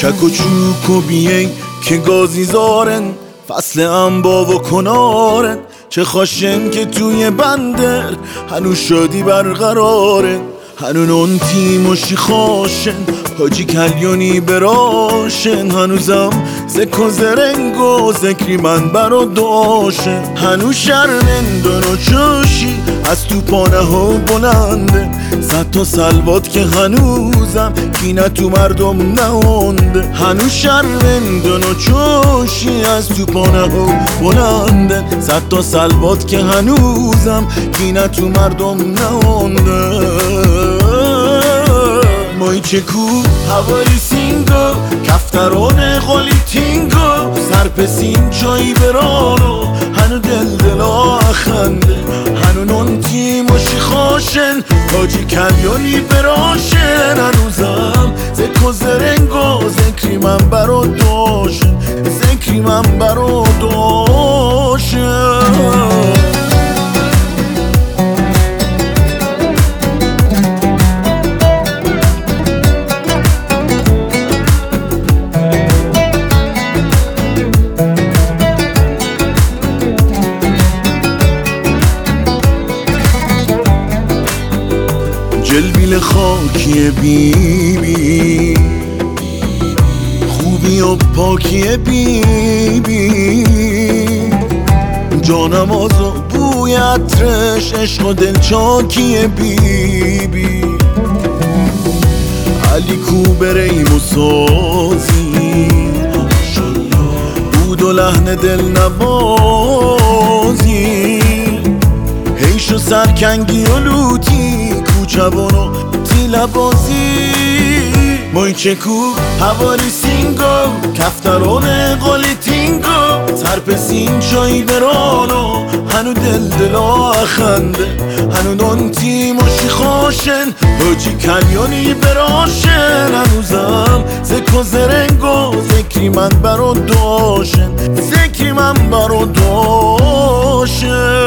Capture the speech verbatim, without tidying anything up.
چک و چوک و بیین که گازی زارن، فصل انبا و کنارن. چه خاشن که توی بندر هنو شادی برقرارن، هنو نون تیموشی خاشن حاجی کلیونی براشن. هنوزم زکو زرنگ و ذکری من برا داشن، هنو شرمندن و چوشی از تو پانه ها بلنده. صد تا سلوات که هنوزم کینه تو مردم نهونده، هنو شرمندن و چوشی از تو پانه ها بلنده. صد تا سلوات که هنوزم کینه تو مردم نهونده. مای چکو هواری سینگو کفتران قالی تینگو، سرپسین جایی برانو هنو دل دلا خنده. هنو نون تیموشی خاشن حاجی کلیونی براشن. هنوزم زکو زرنگو ذکری من برا داشن، ذکری من برا داشن. جلبیل خاکی بی بی، خوبی و پاکی بی بی. جانم آزو بوی عطرش عشق و دلچاکی بی بی. علی کوبریم و سازی بود و لحن دل نبازی. حیش و سرکنگی و لوتی کوچبونو تیله بازی. مای چکو هواری سینگو کفتران قالی تینگو، سرپسین جایی برانو هنو دل دلا خنده. هنو نون تیموشی خاشن حاجی کلیونی براشن. هنوزم زکو زرنگو ذکری من برا داشن، ذکری من برا داشن.